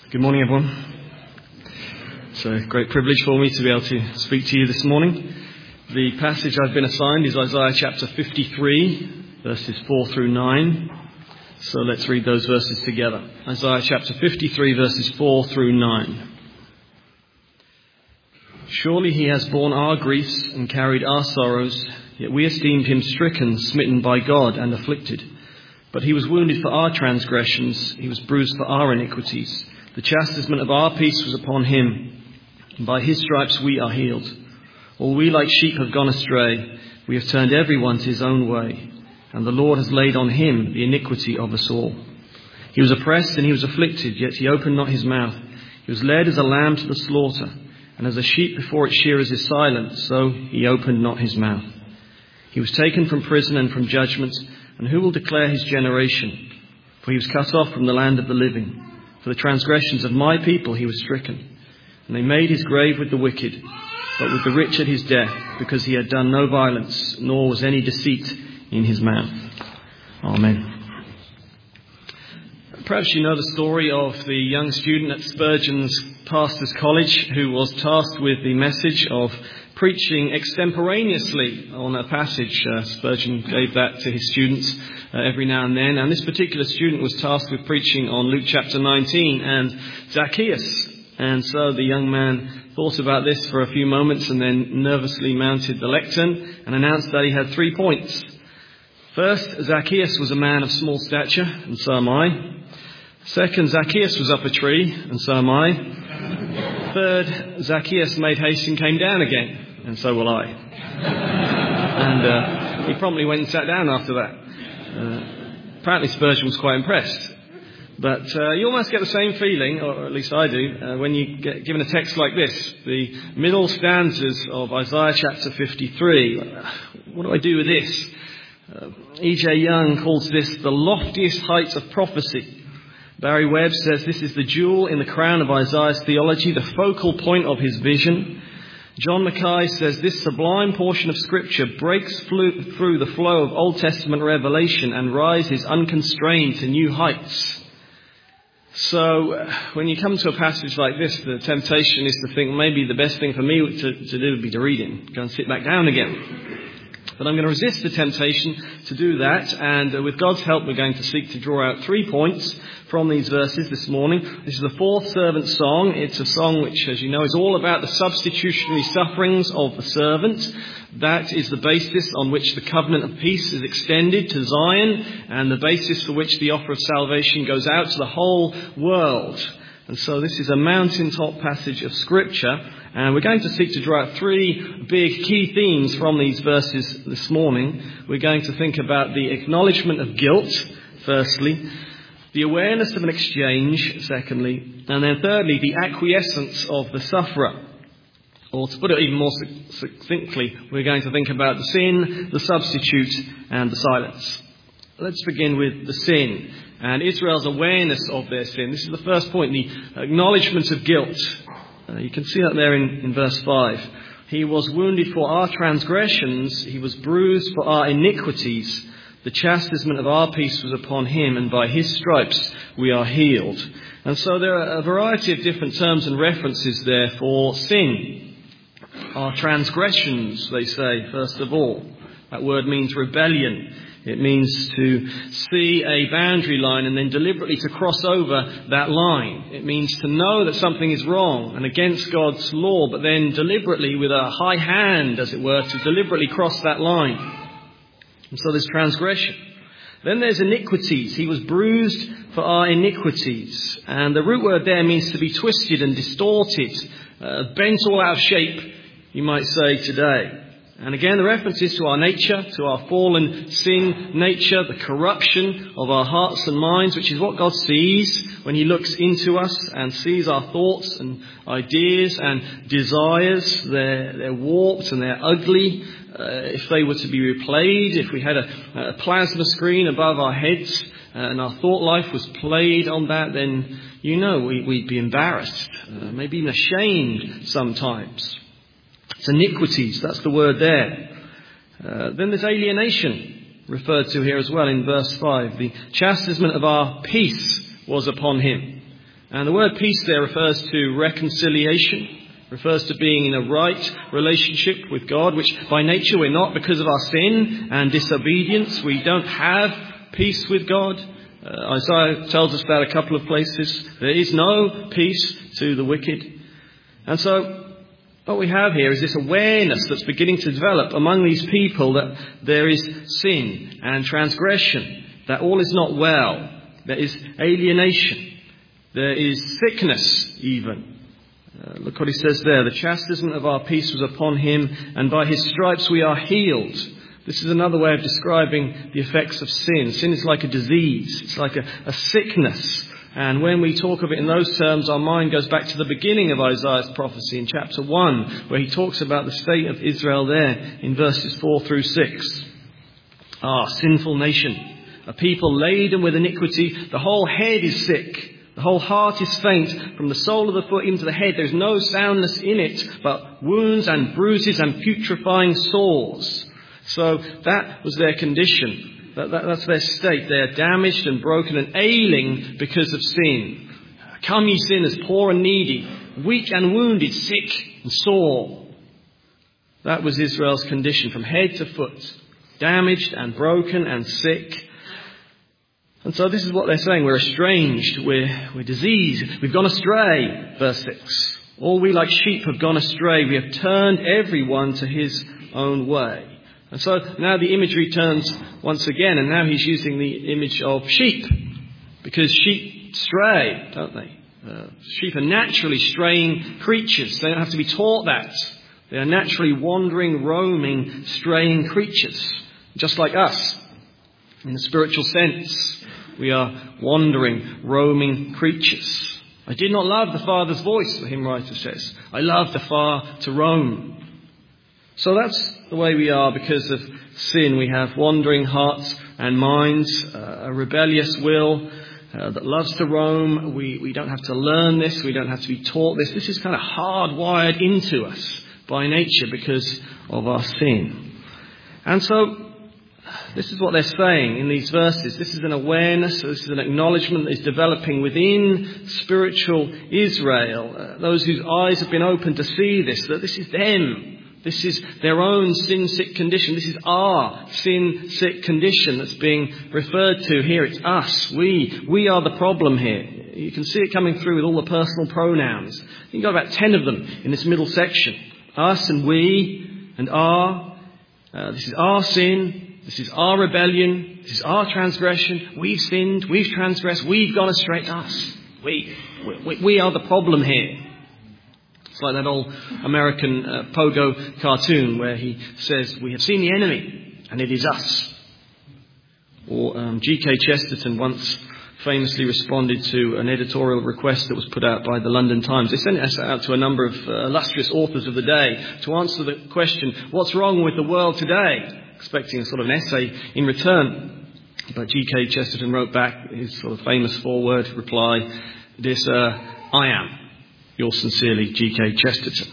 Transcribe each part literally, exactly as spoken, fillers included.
Good morning, everyone. It's a great privilege for me to be able to speak to you this morning. The passage I've been assigned is Isaiah chapter fifty-three, verses four through nine. So let's read those verses together. Isaiah chapter fifty-three, verses four through nine. Surely he has borne our griefs and carried our sorrows, yet we esteemed him stricken, smitten by God, and afflicted. But he was wounded for our transgressions, he was bruised for our iniquities. The chastisement of our peace was upon him, and by his stripes we are healed. All we like sheep have gone astray, we have turned everyone to his own way, and the Lord has laid on him the iniquity of us all. He was oppressed and he was afflicted, yet he opened not his mouth. He was led as a lamb to the slaughter, and as a sheep before its shearers is silent, so he opened not his mouth. He was taken from prison and from judgment, and who will declare his generation? For he was cut off from the land of the living. For the transgressions of my people he was stricken. And they made his grave with the wicked, but with the rich at his death, because he had done no violence, nor was any deceit in his mouth. Amen. Perhaps you know the story of the young student at Spurgeon's Pastors' College who was tasked with the message of preaching extemporaneously on a passage. Uh, Spurgeon gave that to his students uh, every now and then. And this particular student was tasked with preaching on Luke chapter nineteen and Zacchaeus. And so the young man thought about this for a few moments and then nervously mounted the lectern and announced that he had three points. First, Zacchaeus was a man of small stature, and so am I. Second, Zacchaeus was up a tree, and so am I. Third, Zacchaeus made haste and came down again, and so will I. And uh, he promptly went and sat down after that. Uh, apparently Spurgeon was quite impressed. But uh, you almost get the same feeling, or at least I do, uh, when you get given a text like this. The middle stanzas of Isaiah chapter fifty-three. What do I do with this? Uh, E J Young calls this the loftiest heights of prophecy. Barry Webb says this is the jewel in the crown of Isaiah's theology, the focal point of his vision. John Mackay says this sublime portion of Scripture breaks through the flow of Old Testament revelation and rises unconstrained to new heights. So uh, when you come to a passage like this, the temptation is to think maybe the best thing for me to, to do would be to read it, go and sit back down again. But I'm going to resist the temptation to do that, and uh, with God's help we're going to seek to draw out three points from these verses this morning. This is the fourth servant song. It's a song which, as you know, is all about the substitutionary sufferings of the servant. That is the basis on which the covenant of peace is extended to Zion, and the basis for which the offer of salvation goes out to the whole world. And so this is a mountaintop passage of Scripture, and we're going to seek to draw out three big key themes from these verses this morning. We're going to think about the acknowledgement of guilt, firstly, the awareness of an exchange, secondly, and then thirdly, the acquiescence of the sufferer. Or to put it even more succinctly, we're going to think about the sin, the substitute, and the silence. Let's begin with the sin and Israel's awareness of their sin. This is the first point, the acknowledgement of guilt. Uh, you can see that there in, in verse five. He was wounded for our transgressions, he was bruised for our iniquities. The chastisement of our peace was upon him, and by his stripes we are healed. And so there are a variety of different terms and references there for sin. Our transgressions, they say, first of all. That word means rebellion. It means to see a boundary line and then deliberately to cross over that line. It means to know that something is wrong and against God's law, but then deliberately, with a high hand, as it were, to deliberately cross that line. And so there's transgression. Then there's iniquities. He was bruised for our iniquities. And the root word there means to be twisted and distorted, uh, bent all out of shape, you might say today. And again, the reference is to our nature, to our fallen sin nature, the corruption of our hearts and minds, which is what God sees when he looks into us and sees our thoughts and ideas and desires. They're, they're warped and they're ugly. Uh, if they were to be replayed, if we had a, a plasma screen above our heads uh, and our thought life was played on that, then, you know, we, we'd be embarrassed, uh, maybe even ashamed sometimes. It's iniquities, that's the word there. Uh, then there's alienation, referred to here as well in verse five. The chastisement of our peace was upon him. And the word peace there refers to reconciliation, refers to being in a right relationship with God, which by nature we're not because of our sin and disobedience. We don't have peace with God. Uh, Isaiah tells us that a couple of places. There is no peace to the wicked. And so what we have here is this awareness that's beginning to develop among these people that there is sin and transgression, that all is not well, there is alienation, there is sickness even. Uh, look what he says there. The chastisement of our peace was upon him, and by his stripes we are healed. This is another way of describing the effects of sin. Sin is like a disease. It's like a, a sickness. And when we talk of it in those terms, our mind goes back to the beginning of Isaiah's prophecy in chapter one, where he talks about the state of Israel there in verses four through six. Ah, sinful nation, a people laden with iniquity. The whole head is sick. The whole heart is faint, from the sole of the foot even to the head. There is no soundness in it, but wounds and bruises and putrefying sores. So that was their condition. That, that, that's their state. They are damaged and broken and ailing because of sin. Come ye sinners, poor and needy, weak and wounded, sick and sore. That was Israel's condition from head to foot. Damaged and broken and sick. And so this is what they're saying. We're estranged. We're, we're diseased. We've gone astray. Verse six. All we like sheep have gone astray. We have turned everyone to his own way. And so now the imagery turns once again, and now he's using the image of sheep. Because sheep stray, don't they? Uh, sheep are naturally straying creatures. They don't have to be taught that. They are naturally wandering, roaming, straying creatures. Just like us, in the spiritual sense. We are wandering, roaming creatures. I did not love the Father's voice, the hymn writer says. I loved afar to roam. So that's the way we are because of sin. We have wandering hearts and minds, uh, a rebellious will uh, that loves to roam. We, we don't have to learn this. We don't have to be taught this. This is kind of hardwired into us by nature because of our sin. And so this is what they're saying in these verses. This is an awareness, this is an acknowledgement that is developing within spiritual Israel. Uh, those whose eyes have been opened to see this, that this is them. This is their own sin-sick condition. This is our sin-sick condition that's being referred to here. It's us. We. We are the problem here. You can see it coming through with all the personal pronouns. You can got about ten of them in this middle section. Us and we and our. Uh, this is our sin. This is our rebellion. This is our transgression. We've sinned. We've transgressed. We've gone astray. Us. We. We, we are the problem here. It's like that old American uh, Pogo cartoon where he says, we have seen the enemy and it is us. Or um, G K Chesterton once famously responded to an editorial request that was put out by the London Times. They sent it out to a number of uh, illustrious authors of the day to answer the question, what's wrong with the world today? Expecting a sort of an essay in return. But G K Chesterton wrote back his sort of famous four-word reply, Dear Sir, I am. Yours sincerely, G K Chesterton.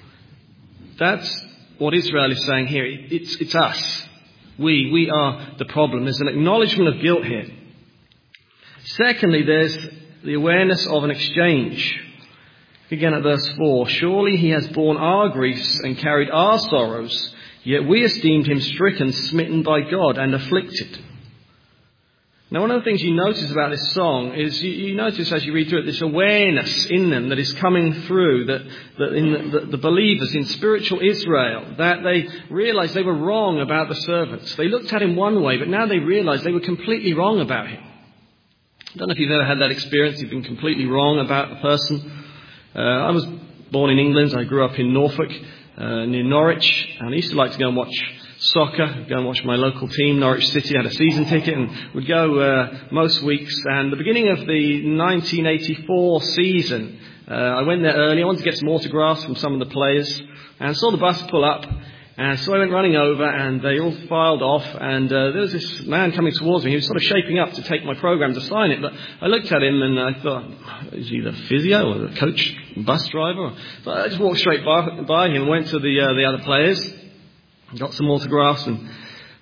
That's what Israel is saying here. It's, it's us. We. We are the problem. There's an acknowledgement of guilt here. Secondly, there's the awareness of an exchange. Again at verse four. Surely he has borne our griefs and carried our sorrows, yet we esteemed him stricken, smitten by God, and afflicted. Now, one of the things you notice about this song is you, you notice as you read through it this awareness in them that is coming through, that, that in the, the, the believers in spiritual Israel, that they realized they were wrong about the servants. They looked at him one way, but now they realized they were completely wrong about him. I don't know if you've ever had that experience. You've been completely wrong about a person. Uh, I was born in England. I grew up in Norfolk, uh, near Norwich, and I used to like to go and watch soccer, go and watch my local team, Norwich City. I had a season ticket and would go uh, most weeks. And the beginning of the nineteen eighty-four season, uh, I went there early. I wanted to get some autographs from some of the players and saw the bus pull up. And so I went running over and they all filed off, and uh, there was this man coming towards me. He was sort of shaping up to take my programme to sign it, but I looked at him and I thought, is he the physio or the coach, bus driver? But I just walked straight by, by him and went to the, uh, the other players, got some autographs, and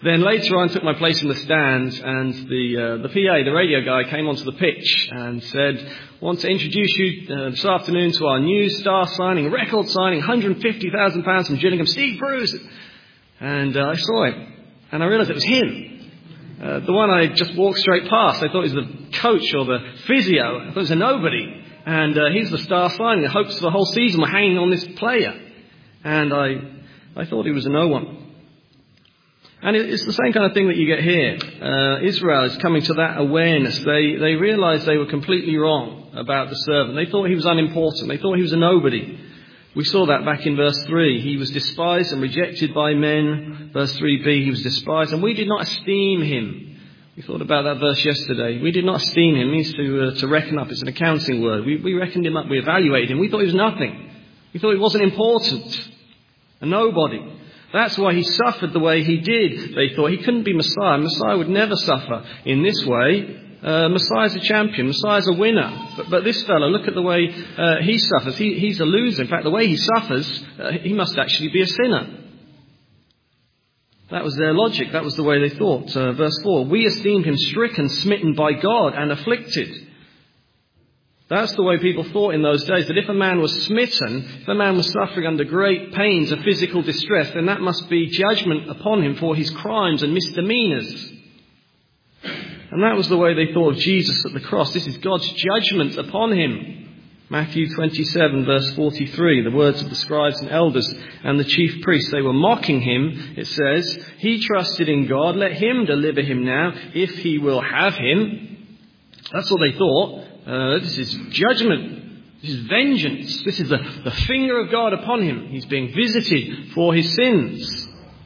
Then later on, I took my place in the stands, and the uh, the P A, the radio guy, came onto the pitch and said, "Want to introduce you uh, this afternoon to our new star signing, record signing, one hundred fifty thousand pounds from Gillingham, Steve Bruce." And uh, I saw it, and I realised it was him. Uh, the one I just walked straight past. I thought he was the coach or the physio. I thought he was a nobody. And uh, he's the star signing. The hopes for the whole season were hanging on this player. And I, I thought he was a no one. And it's the same kind of thing that you get here. Uh, Israel is coming to that awareness. They they realised they were completely wrong about the servant. They thought he was unimportant. They thought he was a nobody. We saw that back in verse three. He was despised and rejected by men. Verse three b, he was despised, and we did not esteem him. We thought about that verse yesterday. We did not esteem him. It means to uh, to reckon up. It's an accounting word. We, we reckoned him up. We evaluated him. We thought he was nothing. We thought he wasn't important. A nobody. That's why he suffered the way he did. They thought he couldn't be Messiah. Messiah would never suffer in this way. Uh, Messiah's a champion. Messiah's a winner. But, but this fellow, look at the way uh, he suffers. He, he's a loser. In fact, the way he suffers, uh, he must actually be a sinner. That was their logic. That was the way they thought. Uh, verse four, we esteemed him stricken, smitten by God, and afflicted. That's the way people thought in those days, that if a man was smitten, if a man was suffering under great pains of physical distress, then that must be judgment upon him for his crimes and misdemeanours. And that was the way they thought of Jesus at the cross. This is God's judgment upon him. Matthew twenty-seven, verse forty-three, the words of the scribes and elders and the chief priests. They were mocking him. It says, he trusted in God, let him deliver him now, if he will have him. That's what they thought. Uh, this is judgment. This is vengeance. This is the, the finger of God upon him. He's being visited for his sins.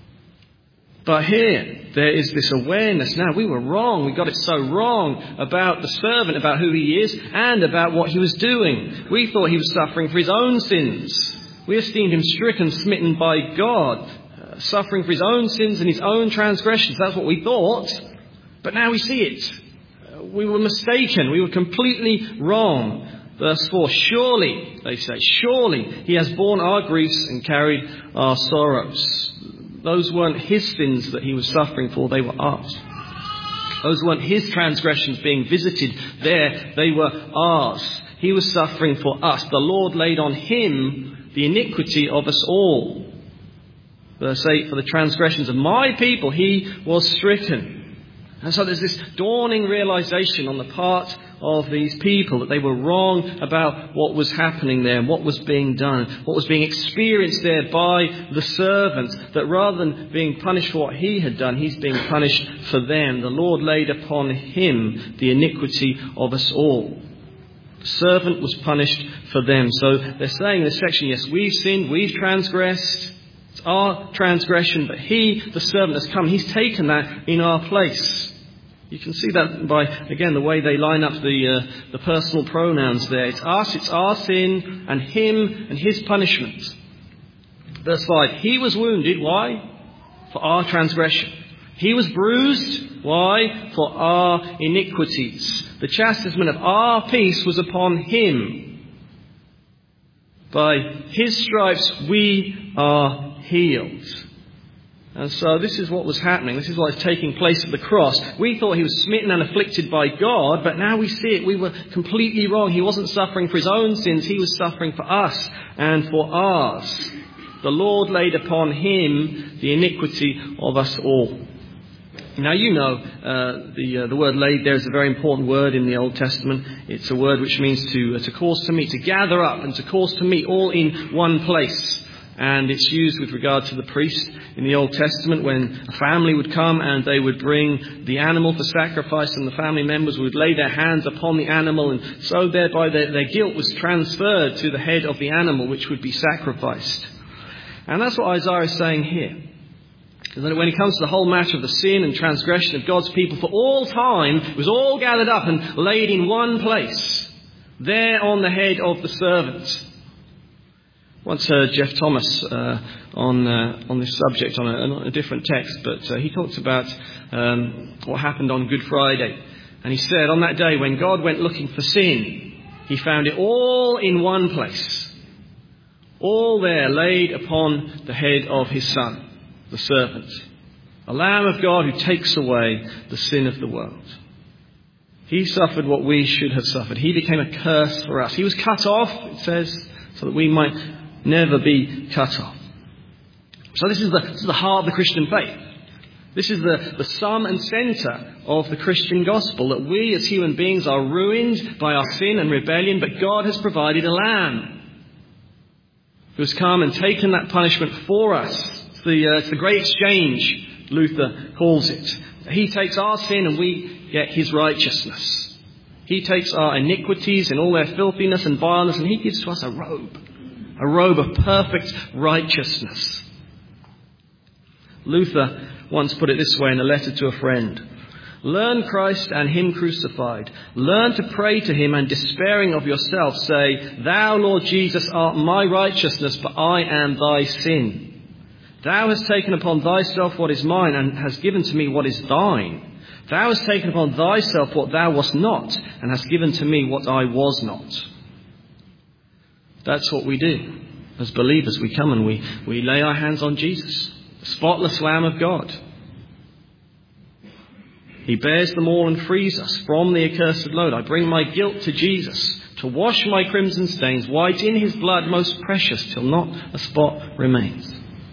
But here, there is this awareness. Now, we were wrong. We got it so wrong about the servant, about who he is, and about what he was doing. We thought he was suffering for his own sins. We esteemed him stricken, smitten by God, uh, suffering for his own sins and his own transgressions. That's what we thought. But now we see it. We were mistaken. We were completely wrong. Verse four, surely, they say, surely he has borne our griefs and carried our sorrows. Those weren't his sins that he was suffering for, they were ours. Those weren't his transgressions being visited there, they were ours. He was suffering for us. The Lord laid on him the iniquity of us all. Verse eight, for the transgressions of my people he was stricken. And so there's this dawning realization on the part of these people that they were wrong about what was happening there and what was being done, what was being experienced there by the servant, that rather than being punished for what he had done, he's being punished for them. The Lord laid upon him the iniquity of us all. The servant was punished for them. So they're saying in this section, yes, we've sinned, we've transgressed. It's our transgression, but he, the servant, has come. He's taken that in our place. You can see that by, again, the way they line up the uh, the personal pronouns there. It's us, it's our sin, and him and his punishment. Verse five, he was wounded. Why? For our transgression. He was bruised. Why? For our iniquities. The chastisement of our peace was upon him. By his stripes we are healed. And so this is what was happening. This is what is taking place at the cross. We thought he was smitten and afflicted by God, but now we see it. We were completely wrong. He wasn't suffering for his own sins. He was suffering for us and for ours. The Lord laid upon him the iniquity of us all. Now, you know, uh, the uh, the word laid there is a very important word in the Old Testament. It's a word which means to, uh, to cause to meet, to gather up and to cause to meet all in one place. And it's used with regard to the priest in the Old Testament when a family would come and they would bring the animal for sacrifice, and the family members would lay their hands upon the animal, and so thereby their, their guilt was transferred to the head of the animal which would be sacrificed. And that's what Isaiah is saying here. That when it comes to the whole matter of the sin and transgression of God's people for all time, it was all gathered up and laid in one place, there on the head of the servant. Once heard Jeff Thomas uh, on uh, on this subject on a, on a different text, but uh, he talked about um, what happened on Good Friday. And he said, on that day when God went looking for sin, he found it all in one place. All there laid upon the head of his son, the servant. The Lamb of God who takes away the sin of the world. He suffered what we should have suffered. He became a curse for us. He was cut off, it says, so that we might never be cut off. So this is the, this is the heart of the Christian faith. This is the, the sum and centre of the Christian gospel, that we as human beings are ruined by our sin and rebellion, but God has provided a Lamb who has come and taken that punishment for us. It's the, uh, it's the great exchange, Luther calls it. He takes our sin and we get his righteousness. He takes our iniquities and all their filthiness and vileness, and he gives to us a robe. A robe of perfect righteousness. Luther once put it this way in a letter to a friend. Learn Christ and him crucified. Learn to pray to him, and despairing of yourself say, Thou, Lord Jesus, art my righteousness, but I am thy sin. Thou hast taken upon thyself what is mine, and hast given to me what is thine. Thou hast taken upon thyself what thou wast not, and hast given to me what I was not. That's what we do. As believers, we come and we, we lay our hands on Jesus, the spotless Lamb of God. He bears them all and frees us from the accursed load. I bring my guilt to Jesus to wash my crimson stains white in his blood, most precious, till not a spot remains.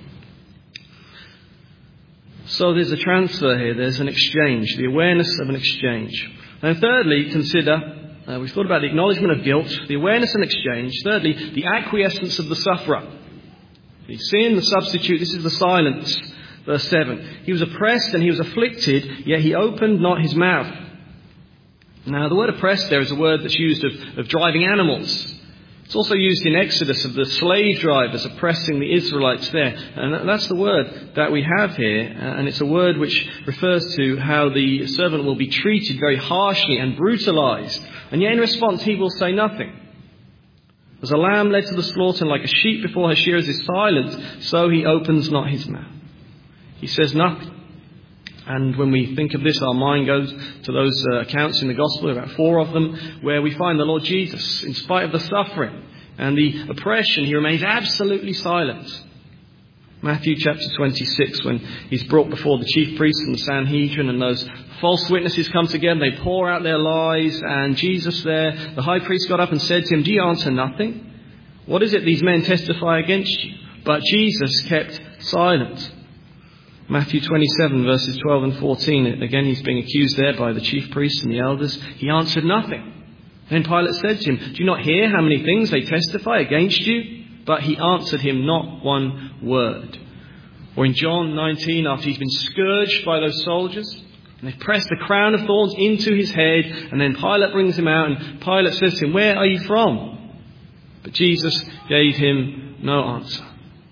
So there's a transfer here. There's an exchange, the awareness of an exchange. And thirdly, consider, uh, we've thought about the acknowledgement of guilt, the awareness and exchange. Thirdly, the acquiescence of the sufferer. The sin, the substitute, this is the silence. Verse seven. He was oppressed and he was afflicted, yet he opened not his mouth. Now, the word oppressed there is a word that's used of, of driving animals. It's also used in Exodus of the slave drivers oppressing the Israelites there. And that's the word that we have here. And it's a word which refers to how the servant will be treated very harshly and brutalized. And yet in response, he will say nothing. As a lamb led to the slaughter, and like a sheep before her shearers is silent, so he opens not his mouth. He says nothing. And when we think of this, our mind goes to those uh, accounts in the Gospel, about four of them, where we find the Lord Jesus, in spite of the suffering and the oppression, he remains absolutely silent. Matthew chapter twenty-six, when he's brought before the chief priests and the Sanhedrin, and those false witnesses come together, they pour out their lies, and Jesus there, the high priest got up and said to him, Do you answer nothing? What is it these men testify against you? But Jesus kept silent. Matthew twenty-seven, verses twelve and fourteen. Again, he's being accused there by the chief priests and the elders. He answered nothing. Then Pilate said to him, Do you not hear how many things they testify against you? But he answered him not one word. Or in John nineteen, after he's been scourged by those soldiers, and they pressed the crown of thorns into his head, and then Pilate brings him out, and Pilate says to him, Where are you from? But Jesus gave him no answer.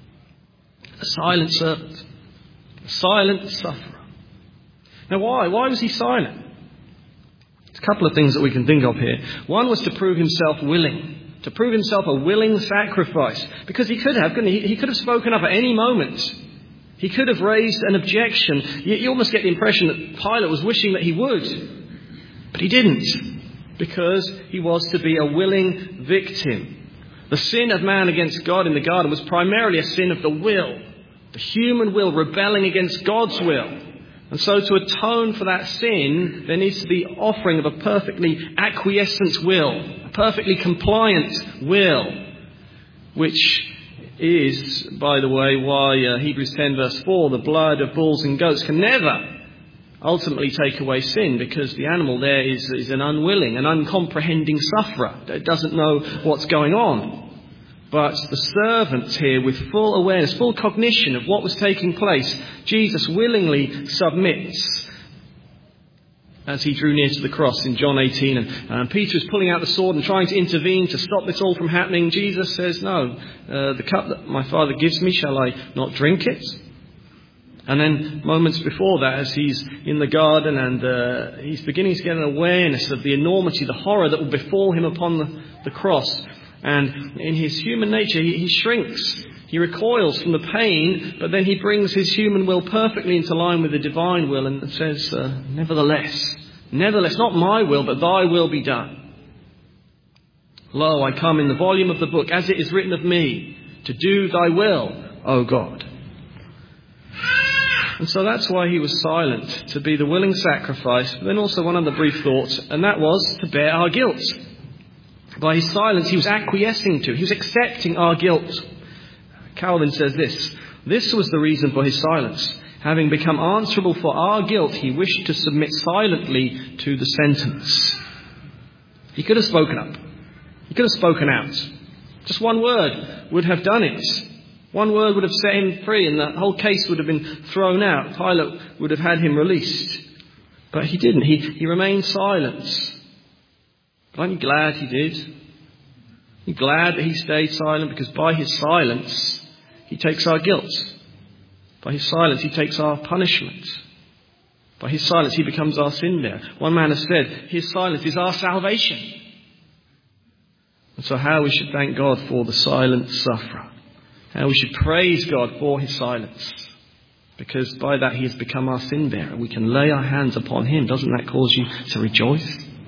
A silent servant. Silent sufferer. Now why? Why was he silent? There's a couple of things that we can think of here. One was to prove himself willing. To prove himself a willing sacrifice. Because he could have, couldn't he? He could have spoken up at any moment. He could have raised an objection. You, you almost get the impression that Pilate was wishing that he would. But he didn't. Because he was to be a willing victim. The sin of man against God in the garden was primarily a sin of the will. The human will rebelling against God's will. And so to atone for that sin, there needs to be offering of a perfectly acquiescent will, a perfectly compliant will, which is, by the way, why uh, Hebrews ten verse four, the blood of bulls and goats can never ultimately take away sin, because the animal there is, is an unwilling, an uncomprehending sufferer. It doesn't know what's going on. But the servant here, with full awareness, full cognition of what was taking place, Jesus willingly submits as he drew near to the cross in John eighteen. And um, Peter is pulling out the sword and trying to intervene to stop this all from happening. Jesus says, no, uh, the cup that my Father gives me, shall I not drink it? And then moments before that, as he's in the garden and uh, he's beginning to get an awareness of the enormity, the horror that will befall him upon the, the cross. And in his human nature, he, he shrinks. He recoils from the pain, but then he brings his human will perfectly into line with the divine will and says, uh, nevertheless, nevertheless, not my will, but thy will be done. Lo, I come in the volume of the book, as it is written of me, to do thy will, O God. And so that's why he was silent, to be the willing sacrifice. But then also one other brief thought, and that was to bear our guilt. By his silence, he was acquiescing to, he was accepting our guilt. Calvin says this, this was the reason for his silence. Having become answerable for our guilt, he wished to submit silently to the sentence. He could have spoken up. He could have spoken out. Just one word would have done it. One word would have set him free and the whole case would have been thrown out. Pilate would have had him released. But he didn't. He, he remained silent. But aren't you glad he did? You're glad that he stayed silent, because by his silence, he takes our guilt. By his silence, he takes our punishment. By his silence, he becomes our sin bearer. One man has said, his silence is our salvation. And so how we should thank God for the silent sufferer. How we should praise God for his silence. Because by that he has become our sin bearer. We can lay our hands upon him. Doesn't that cause you to rejoice?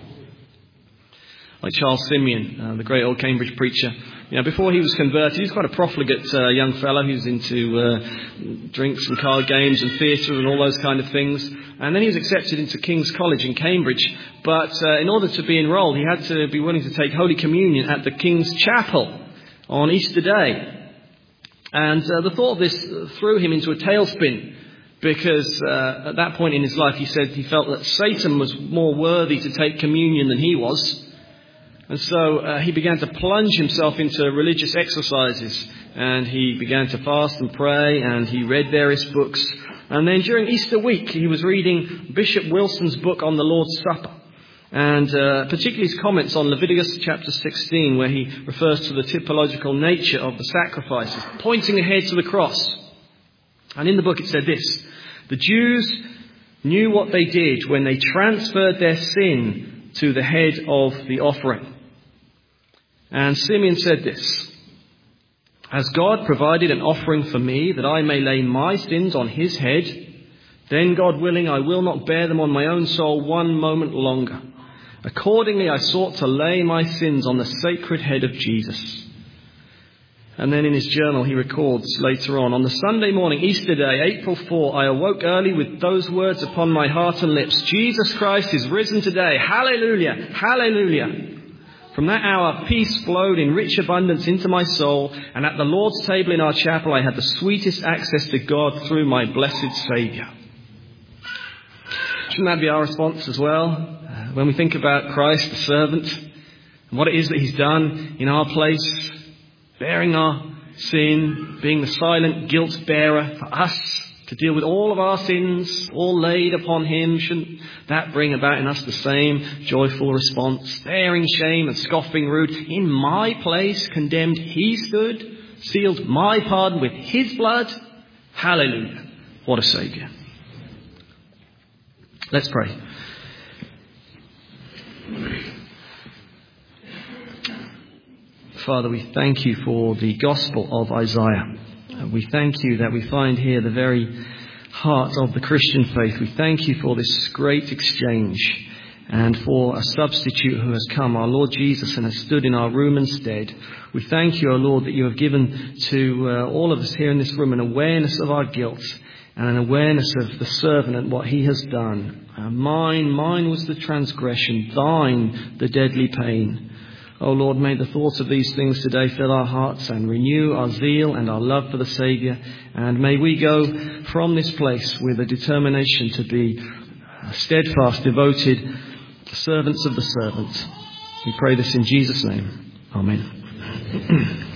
Like Charles Simeon, uh, the great old Cambridge preacher. You know, before he was converted, he was quite a profligate uh, young fellow. He was into uh, drinks and card games and theatre and all those kind of things. And then he was accepted into King's College in Cambridge. But uh, in order to be enrolled, he had to be willing to take Holy Communion at the King's Chapel on Easter Day. And uh, the thought of this threw him into a tailspin, because uh, at that point in his life he said he felt that Satan was more worthy to take communion than he was. And so uh, he began to plunge himself into religious exercises, and he began to fast and pray, and he read various books. And then during Easter week he was reading Bishop Wilson's book on the Lord's Supper. And uh, particularly his comments on Leviticus chapter sixteen, where he refers to the typological nature of the sacrifices, pointing ahead to the cross. And in the book it said this: the Jews knew what they did when they transferred their sin to the head of the offering. And Simeon said this: as God provided an offering for me that I may lay my sins on his head, then God willing I will not bear them on my own soul one moment longer. Accordingly, I sought to lay my sins on the sacred head of Jesus. And then in his journal, he records later on, on the Sunday morning, Easter Day, April fourth, I awoke early with those words upon my heart and lips: Jesus Christ is risen today. Hallelujah! Hallelujah! From that hour, peace flowed in rich abundance into my soul, and at the Lord's table in our chapel, I had the sweetest access to God through my blessed Saviour. Shouldn't that be our response as well? When we think about Christ, the servant, and what it is that he's done in our place, bearing our sin, being the silent guilt bearer for us, to deal with all of our sins, all laid upon him, shouldn't that bring about in us the same joyful response? Bearing shame and scoffing rude, in my place condemned he stood, sealed my pardon with his blood. Hallelujah. What a Saviour. Let's pray. Father, we thank you for the gospel of Isaiah. We thank you that we find here the very heart of the Christian faith. We thank you for this great exchange and for a substitute who has come, our Lord Jesus, and has stood in our room instead. We thank you, O Lord, that you have given to uh, all of us here in this room an awareness of our guilt and an awareness of the servant and what he has done. Uh, mine, mine was the transgression, thine the deadly pain. O Lord, may the thoughts of these things today fill our hearts and renew our zeal and our love for the Saviour. And may we go from this place with a determination to be steadfast, devoted servants of the servant. We pray this in Jesus' name. Amen.